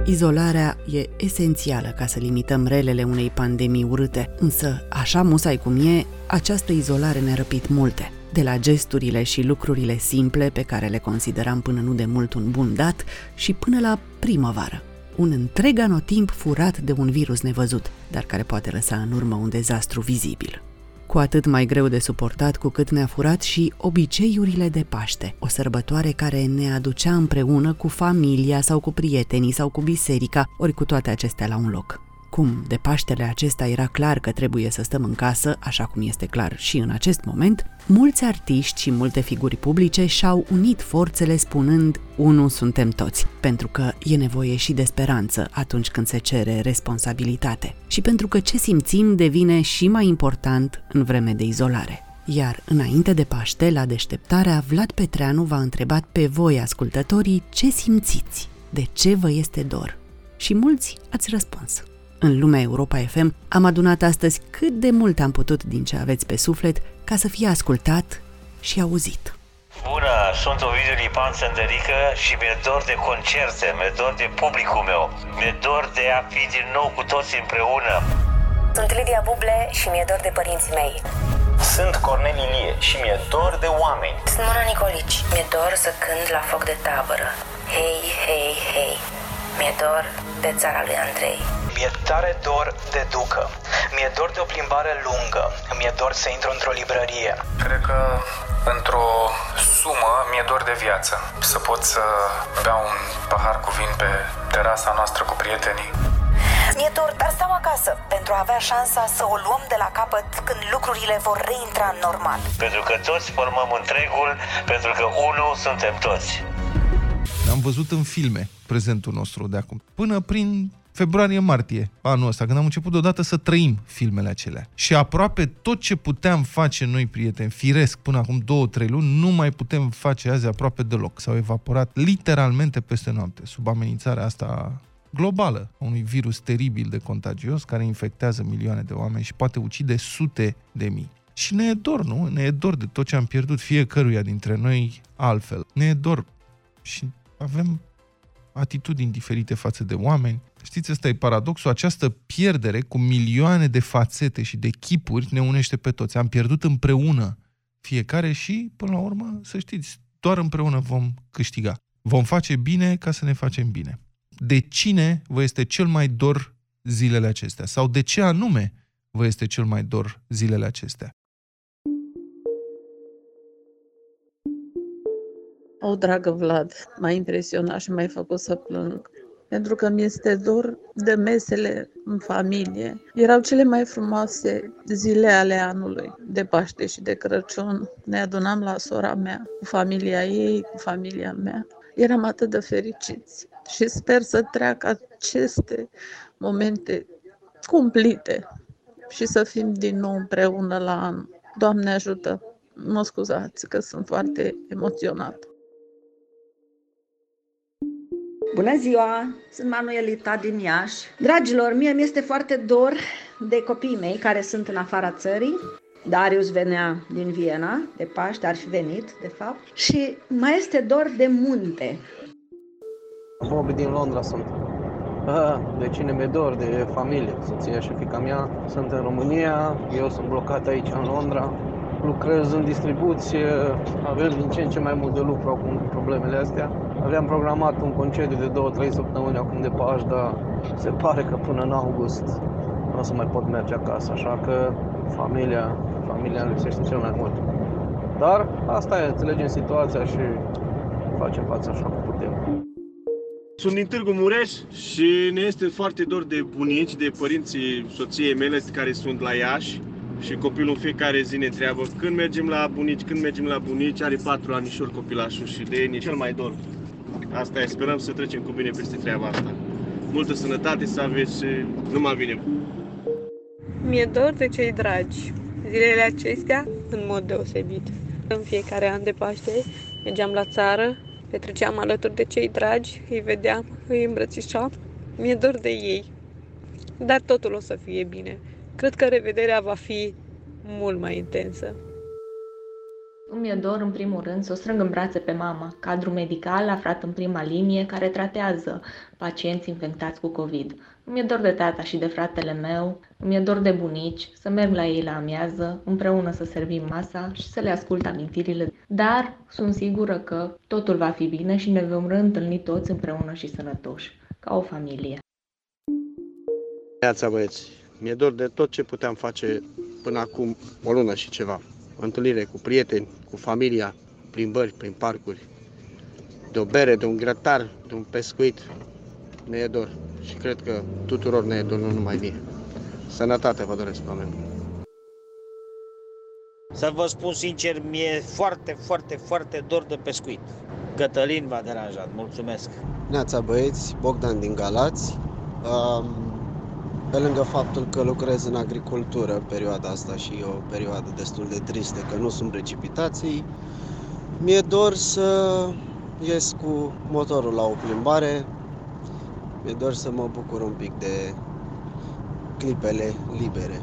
Izolarea e esențială ca să limităm relele unei pandemii urâte, însă, așa musai cum e, această izolare ne-a răpit multe. De la gesturile și lucrurile simple pe care le consideram până nu de mult un bun dat și până la primăvară. Un întreg anotimp furat de un virus nevăzut, dar care poate lăsa în urmă un dezastru vizibil. Cu atât mai greu de suportat cu cât ne-a furat și obiceiurile de Paște, o sărbătoare care ne aducea împreună cu familia sau cu prietenii sau cu biserica, ori cu toate acestea la un loc. Cum de Paștele acesta era clar că trebuie să stăm în casă, așa cum este clar și în acest moment, mulți artiști și multe figuri publice și-au unit forțele spunând "Unu suntem toți", pentru că e nevoie și de speranță atunci când se cere responsabilitate și pentru că ce simțim devine și mai important în vreme de izolare. Iar înainte de Paște, la deșteptarea, Vlad Petreanu v-a întrebat pe voi, ascultătorii, ce simțiți, de ce vă este dor. Și mulți ați răspuns. În lumea Europa FM am adunat astăzi cât de mult am putut din ce aveți pe suflet ca să fie ascultat și auzit. Bună, sunt Ovidiu Lipan Sândărică și mi-e dor de concerte, mi-e dor de publicul meu, mi-e dor de a fi din nou cu toți împreună. Sunt Lidia Buble și mi-e dor de părinții mei. Sunt Cornel Ilie și mi-e dor de oameni. Sunt Mona Nicolici. Mi-e dor să cânt la foc de tabără. Hei, hei, hei. Mi-e dor de țara lui Andrei. Mi-e tare dor de ducă. Mi-e dor de o plimbare lungă. Mi-e dor să intru într-o librărie. Cred că într-o sumă mi-e dor de viață. Să pot să beau un pahar cu vin pe terasa noastră cu prietenii. Mi-e dor, dar stau acasă pentru a avea șansa să o luăm de la capăt când lucrurile vor reintra în normal. Pentru că toți formăm întregul, pentru că unul suntem toți. Am văzut în filme prezentul nostru de acum, până prin februarie-martie anul ăsta, când am început deodată să trăim filmele acelea. Și aproape tot ce puteam face noi, prieteni, firesc, până acum 2-3 luni, nu mai putem face azi aproape deloc. S-au evaporat literalmente peste noapte, sub amenințarea asta globală, a unui virus teribil de contagios, care infectează milioane de oameni și poate ucide sute de mii. Și ne e dor, nu? Ne e dor de tot ce am pierdut fiecăruia dintre noi altfel. Ne e dor și avem atitudini diferite față de oameni. Știți, ăsta e paradoxul, această pierdere cu milioane de fațete și de chipuri ne unește pe toți. Am pierdut împreună fiecare și, până la urmă, să știți, doar împreună vom câștiga. Vom face bine ca să ne facem bine. De cine vă este cel mai dor zilele acestea? Sau de ce anume vă este cel mai dor zilele acestea? O, dragă Vlad, m-a impresionat și m-ai făcut să plâng. Pentru că mi este dor de mesele în familie. Erau cele mai frumoase zile ale anului, de Paște și de Crăciun. Ne adunam la sora mea, cu familia ei, cu familia mea. Eram atât de fericiți și sper să treacă aceste momente cumplite și să fim din nou împreună la anul. Doamne ajută! Mă scuzați că sunt foarte emoționată. Bună ziua! Sunt Manuelita din Iași. Dragilor, mie mi-este foarte dor de copiii mei care sunt în afara țării. Darius venea din Viena, de Paște, ar fi venit, de fapt. Și mai este dor de munte. Bobby din Londra sunt. De cine mi-e dor? De familie. Soția și fiica mea sunt în România, eu sunt blocat aici în Londra. Lucrez în distribuție, avem din ce în ce mai mult de lucru acum cu problemele astea. Aveam programat un concediu de 2-3 săptămâni acum de Paști, dar se pare că până în august nu o să mai pot merge acasă, așa că familia îmi lipsește cel mai mult. Dar asta e, înțelegem situația și facem față așa cum putem. Sunt din Târgu Mureș și ne este foarte dor de bunici, de părinții soției mele care sunt la Iași. Și copilul în fiecare zi ne întreabă când mergem la bunici, are 4 anișori copilașul și de ei e cel mai dor. Asta e, sperăm să trecem cu bine peste treaba asta. Multă sănătate să aveți și numai bine. Mi-e dor de cei dragi. Zilele acestea, în mod deosebit. În fiecare an de Paște mergeam la țară, petreceam alături de cei dragi, îi vedeam, îi îmbrățișam. Mi-e dor de ei. Dar totul o să fie bine. Cred că revederea va fi mult mai intensă. Îmi e dor, în primul rând, să o strâng în brațe pe mama, cadru medical aflat în prima linie care tratează pacienți infectați cu COVID. Îmi e dor de tata și de fratele meu, îmi e dor de bunici, să merg la ei la amiază, împreună să servim masa și să le ascult amintirile. Dar sunt sigură că totul va fi bine și ne vom reîntâlni toți împreună și sănătoși, ca o familie. Neața, băieți, mi-e dor de tot ce puteam face până acum o lună și ceva. O întâlnire cu prieteni, cu familia, plimbări prin parcuri, de o bere, de un grătar, de un pescuit. Ne e dor și cred că tuturor ne e dor, nu numai mie. Sănătate vă doresc, oameni. Să vă spun sincer, mi-e foarte dor de pescuit. Cătălin v-a deranjat, mulțumesc. Neața, băieți, Bogdan din Galați. Pe lângă faptul că lucrez în agricultură în perioada asta și e o perioadă destul de tristă că nu sunt precipitații, mi-e dor să ies cu motorul la o plimbare, mi-e dor să mă bucur un pic de clipele libere.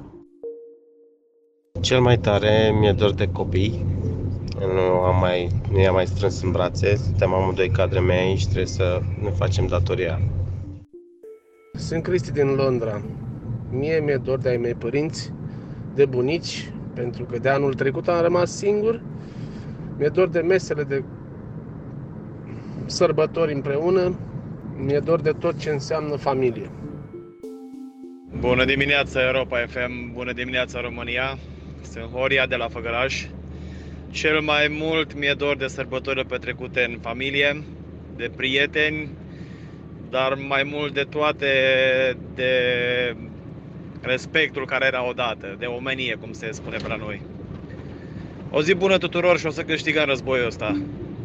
Cel mai tare mi-e dor de copii, nu i-am mai strâns în brațe, suntem amândoi cadre mei aici, trebuie să ne facem datoria. Sunt Cristi din Londra. Mie mi-e dor de ai mei părinți, de bunici, pentru că de anul trecut am rămas singur. Mi-e dor de mesele de sărbători împreună. Mi-e dor de tot ce înseamnă familie. Bună dimineața Europa FM, bună dimineața România. Sunt Horia de la Făgăraș. Cel mai mult mi-e dor de sărbătorile petrecute în familie, de prieteni, dar mai mult de toate de respectul care era odată, de omenie, cum se spune pe la noi. O zi bună tuturor și o să câștigăm războiul ăsta.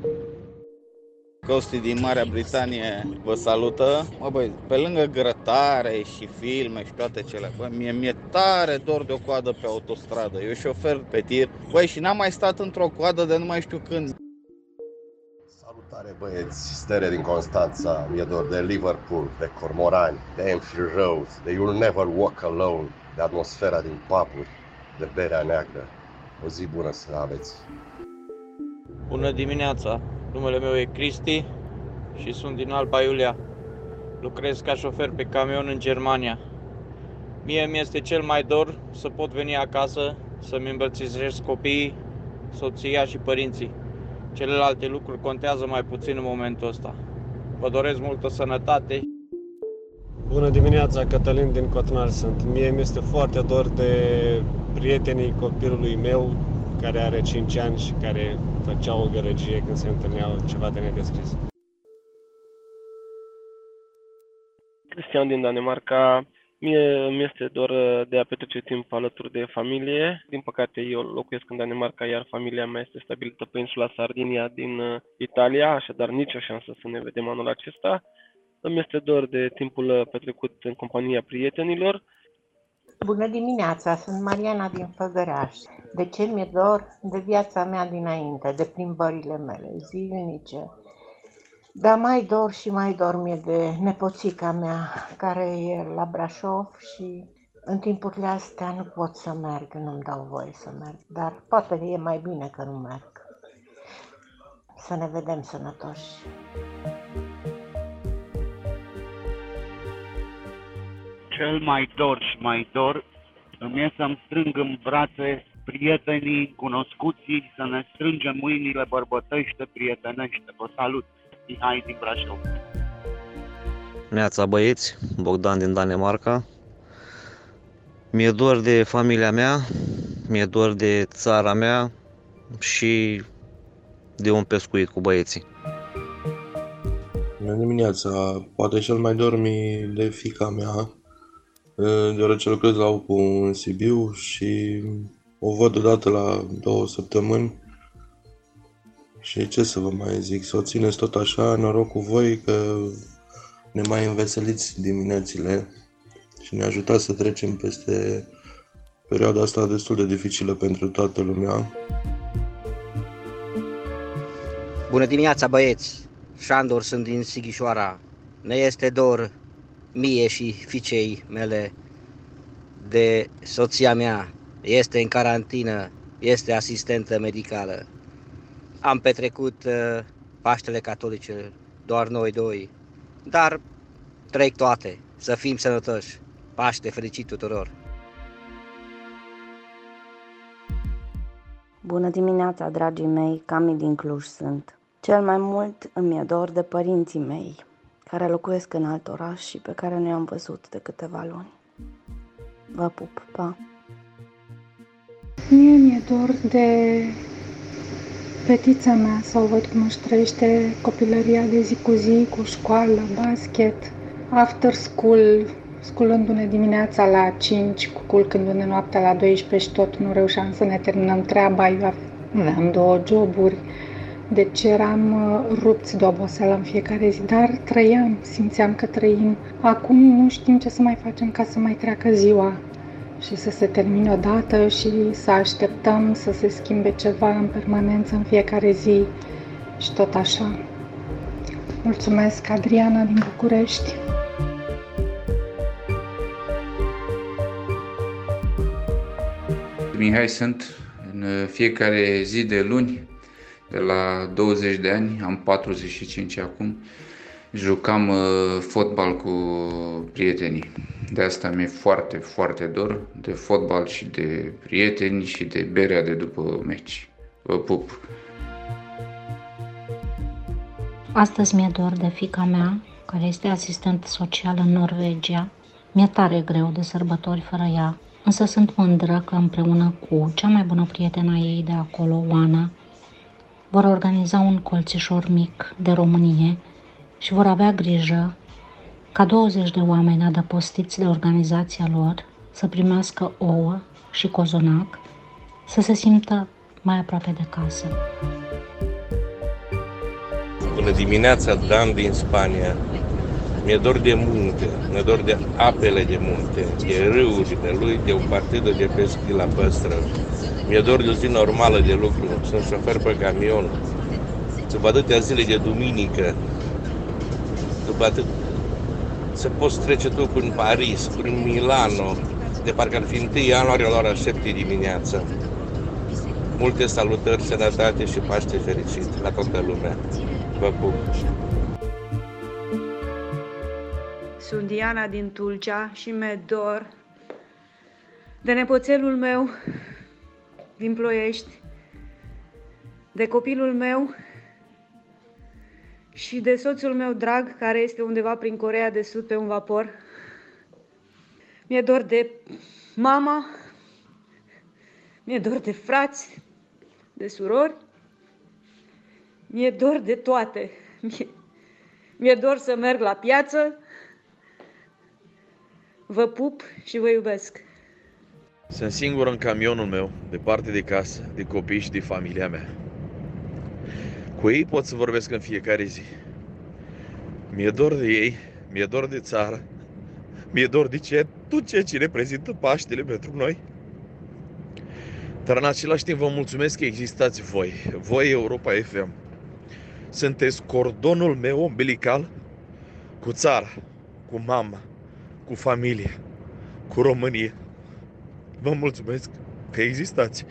Costi din Marea Britanie vă salută. Băi, pe lângă grătare și filme și toate cele, mi-e tare dor de o coadă pe autostradă. Eu șofer pe tir. Băi, și n-am mai stat într-o coadă de nu mai știu când. Salutare băieți, Stere din Constanța, mi-e dor de Liverpool, de cormorani, de Enfield Road, de You'll Never Walk Alone, de atmosfera din puburi, de berea neagră. O zi bună să aveți! Bună dimineața! Numele meu e Cristi și sunt din Alba Iulia. Lucrez ca șofer pe camion în Germania. Mie mi-este cel mai dor să pot veni acasă, să-mi îmbrățișez copiii, soția și părinții. Celelalte lucruri contează mai puțin în momentul ăsta. Vă doresc multă sănătate. Bună dimineața, Cătălin din Cotrnar sunt. Mie mi-este foarte dor de prietenii copilului meu care are 5 ani și care făceau o gălăgie când se întâlneau, ceva de nedescris. Cristian din Danemarca. Mie mi-este dor de a petrece timp alături de familie. Din păcate eu locuiesc în Danemarca, iar familia mea este stabilită pe insula Sardinia din Italia, așadar nicio șansă să ne vedem anul acesta. Îmi este dor de timpul petrecut în compania prietenilor. Bună dimineața, sunt Mariana din Făgăraș. De ce mi-e dor? De viața mea dinainte, de plimbările mele zilnice. Dar mai dor și mai dor mie de nepoțica mea, care e la Brașov și în timpurile astea nu pot să merg, nu-mi dau voie să merg. Dar poate e mai bine că nu merg. Să ne vedem sănătoși. Cel mai dor și mai dor îmi e să-mi strâng în brațe prietenii, cunoscuții, să ne strângem mâinile bărbătește, prietenește. Vă salut! Mihai din Brașov. Neața băieți, Bogdan din Danemarca. Mi-e dor de familia mea, mi-e dor de țara mea și de un pescuit cu băieții. Bună dimineața, poate cel mai dor mi de fiica mea, deoarece lucrez la UPU în Sibiu și o văd odată la 2 săptămâni. Și ce să vă mai zic, să o țineți tot așa, noroc cu voi că ne mai înveseliți diminețile și ne ajutați să trecem peste perioada asta destul de dificilă pentru toată lumea. Bună dimineața băieți, Șandor sunt din Sighișoara. Ne este dor mie și fiicei mele de soția mea. Este în carantină este asistentă medicală. Am petrecut Paștele Catolice doar noi doi, dar trec toate. Să fim sănătoși. Paște fericit tuturor! Bună dimineața, dragii mei, Cami din Cluj sunt. Cel mai mult îmi e dor de părinții mei, care locuiesc în alt oraș și pe care nu i-am văzut de câteva luni. Vă pup, pa! Mie mi-e dor de fetița mea, să o văd cum își trăiește copilăria de zi cu zi, cu școală, basket, after school, sculându-ne dimineața la 5, culcându-ne noaptea la 12 și tot nu reușeam să ne terminăm treaba. Eu aveam 2 joburi, deci eram rupți de oboseală în fiecare zi, dar trăiam, simțeam că trăim. Acum nu știm ce să mai facem ca să mai treacă ziua și să se termine odată și să așteptăm să se schimbe ceva în permanență în fiecare zi și tot așa. Mulțumesc, Adriana din București. Mihai sunt. În fiecare zi de luni, de la 20 de ani, am 45 acum, jucam fotbal cu prietenii. De asta mi-e foarte, foarte dor de fotbal și de prieteni și de berea de după meci. Vă pup! Astăzi mi-e dor de fiica mea, care este asistent social în Norvegia. Mi-e tare greu de sărbători fără ea, însă sunt mândră că împreună cu cea mai bună prietenă a ei de acolo, Oana, vor organiza un colțișor mic de Românie și vor avea grijă ca 20 de oameni adăpostiți de organizația lor să primească ouă și cozonac, să se simtă mai aproape de casă. Bună dimineața, Dan din Spania. Mi-e dor de munte, mi-e dor de apele de munte, de râurile lui, de o partidă de pescuit la Păstră. Mi-e dor de o zi normală de lucru, sunt șofer pe camion. După atâtea zile de duminică, după atât, să poți trece tu prin Paris, prin Milano, de parcă ar fi 1 ianuarie la ora 7 dimineața. Multe salutări, sănătate și Paște fericit la toată lumea. Vă pup! Sunt Diana din Tulcea și mi-e dor de nepoțelul meu din Ploiești, de copilul meu și de soțul meu drag, care este undeva prin Coreea de Sud pe un vapor. Mi-e dor de mama, mi-e dor de frați, de surori, mi-e dor de toate. Mi-e dor să merg la piață. Vă pup și vă iubesc. Sunt singur în camionul meu, departe de casă, de copii și de familia mea. Cu ei pot să vorbesc în fiecare zi. Mi-e dor de ei, mi-e dor de țară, mi-e dor de tot ceea ce reprezintă Paștele pentru noi. Dar în același timp vă mulțumesc că existați voi Europa FM. Sunteți cordonul meu umbilical cu țara, cu mama, cu familie, cu România. Vă mulțumesc că existați.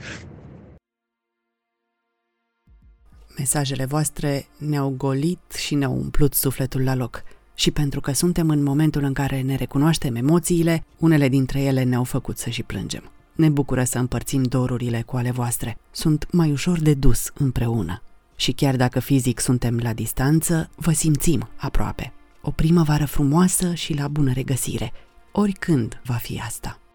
Mesajele voastre ne-au golit și ne-au umplut sufletul la loc. Și pentru că suntem în momentul în care ne recunoaștem emoțiile, unele dintre ele ne-au făcut să și plângem. Ne bucură să împărțim dorurile cu ale voastre. Sunt mai ușor de dus împreună. Și chiar dacă fizic suntem la distanță, vă simțim aproape. O primăvară frumoasă și la bună regăsire. Oricând va fi asta.